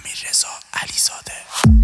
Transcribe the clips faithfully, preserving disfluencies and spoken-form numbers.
امیررضا علیزاده.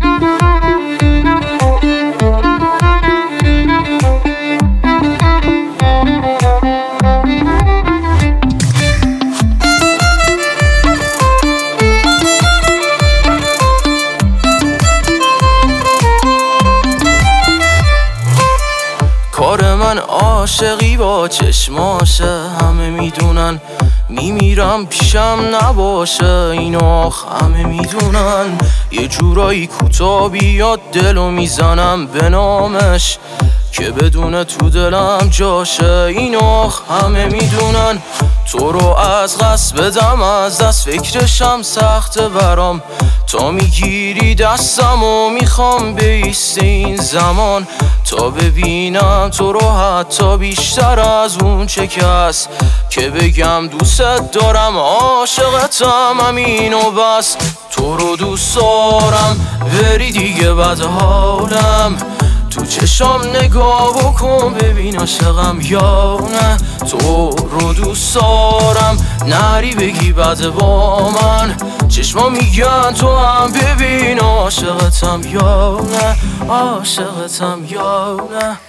کار من عاشقی با چشماشه، همه میدونن میمیرم پیشم نباشه، اینو همه میدونن. یه جورایی کوتا بیاد دلو میزنم به نامش که بدون تو دلم جاشه، اینو همه میدونن. تو رو از قصد بدم از دست فکرشم سخته برام، تا میگیری دستم و میخوام بیسته این زمان، تا ببینم تو رو حتی بیشتر از اون چه که هست، که بگم دوست دارم عاشقتم همین و بس. تو رو دوست دارم بری دیگه بد حالم، تو چشام نگاه بکن ببین عاشقم یا نه. تو رو دوست دارم نری بگی بد با من، چشما میگن تو هم ببین عاشقتم یا نه، عاشقتم یا نه.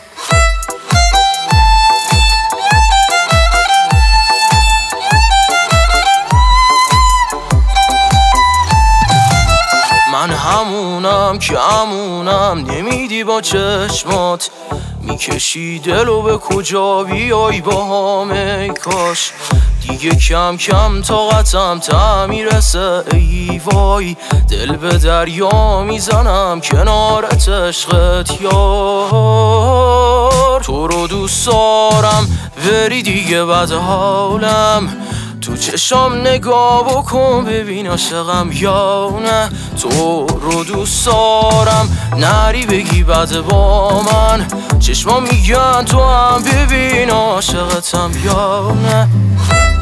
من همونم که همونم نمیدی با چشمات، میکشی دلو به کجا بیای با همه کاش، دیگه کم کم طاقتم تا میرسه ای وای، دل به دریا میزنم کنارت عشقت یار. تو رو دوست دارم بری دیگه بد حالم، تو چشام نگاه بکن ببین عاشقم یا نه. تو رو دوست دارم نری بگی بد با من، چشما میگن تو هم ببین عاشقتم یا نه.